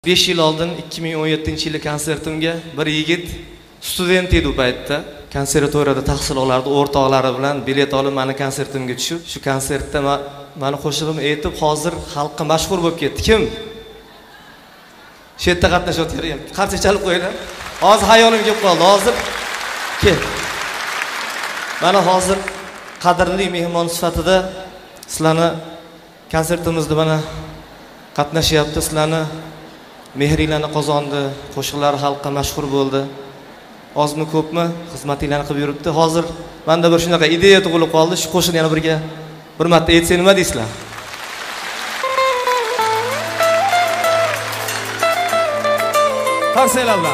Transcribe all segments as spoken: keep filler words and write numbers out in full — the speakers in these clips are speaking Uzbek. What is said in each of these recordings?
besh yil oldin ikki ming o'n yettinchi yili konsertimga bir yigit student edi u paytda. Konservatoriyada tahsil olardi, o'rtoqlari bilan bilet olib meni konsertimga tushib, shu konsertda meni qo'shig'im aytib, hozir xalqqa mashhur bo'lib ketdi. Kim? Shu yerda qatnashyapti. Qarshi chalib qo'yinglar. Hozir hayolim kelib qoldi. Hozir kel. Mana hozir qadrli mehmon sifatida sizlarni konsertimizda mana qatnashyapti. Sizlarni mehringlarni qozondi, qo'shiqlari xalqqa mashhur bo'ldi. Ozmi ko'pmi xizmatinglarni qilib yuribdi. Hozir menda bir shunaqa ideya tug'ilib qoldi. Shu qo'shiqni yana birga bir marta aytsa nima deysizlar? Qarsanglar bilan.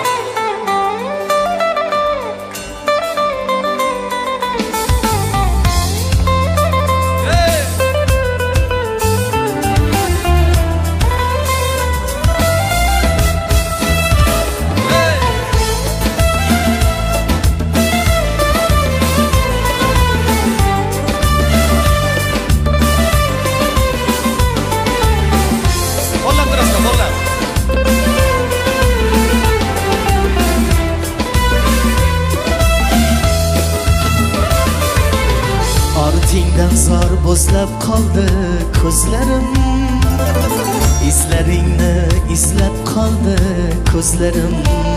Ortingdan zor bo'zlab qoldi ko'zlarim, izlaringni izlab qoldi ko'zlarim.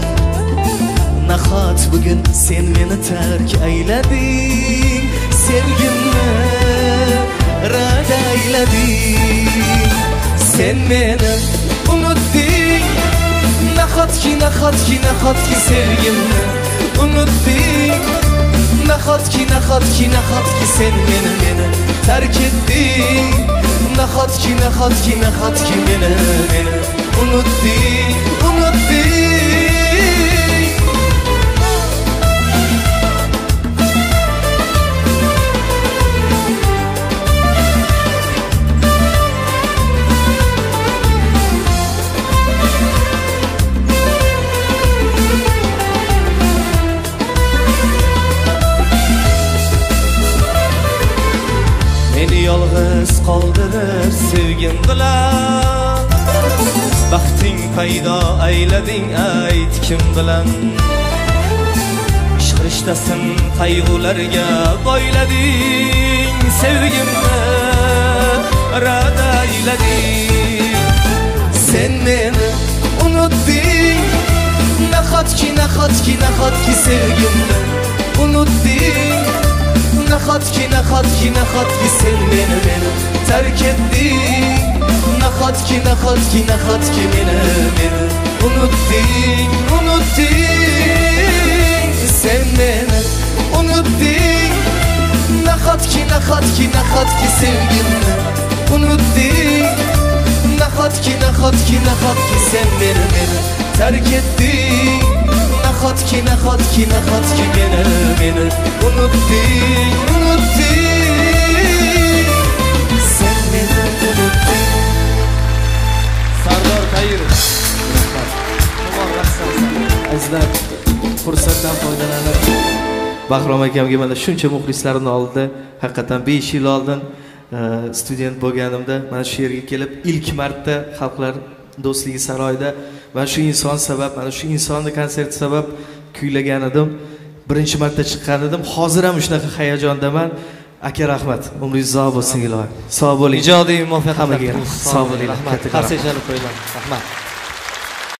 Nahot bugun sen meni tark aylading, sevgimni rad aylading. Sen meni unutding, nahotki nahotki nahotki sevgimni unutding. Nahotki, nahotki, nahotki sen meni, meni terk etding. Nahotki, nahotki, nahotki meni, meni unutding, unutding. Meni yolg'iz qoldirib sevgim bilan baxting paydo aylading, ayt kim bilan. Ishq rishtasin qayg'ularga boylading, sevgimni rad aylading. Sen meni unutding, nahotki nahotki nahotki sevgimni unutding. Nahotki, nahotki, nahotki sen meni, meni terk etding. Nahotki, nahotki, nahotki meni, meni unutding, unutding. Sen meni unutding. Nahotki, nahotki, nahotki sevgimni unutding. Nahotki, nahotki, nahotki sen meni, meni terk etding. Nahotki, nahotki, nahotki meni, meni unutding, unutding. Sen meni unutding. Sardor Tayirov. Azizlar, fursatdan foydalanib Bahrom akamga mana shuncha muxlislarimni oldida, haqiqatan besh yil oldin student bo'lganimda mana shu yerga kelib ilk marta Xalqlar do'stligi saroyida mana shu inson sabab, mana shu insonni konserti sabab kuylagan edim. Birinchi marta chiqqan edim. Hozir ham shunaqa hayajondaman. Aka rahmat. Umringiz uzoq bo'lsin ilohim. Sog' bo'ling. Ijodiy muvaffaqiyat. Sog' bo'linglar. Rahmat. Qarshi chalib qo'yinglar. Rahmat.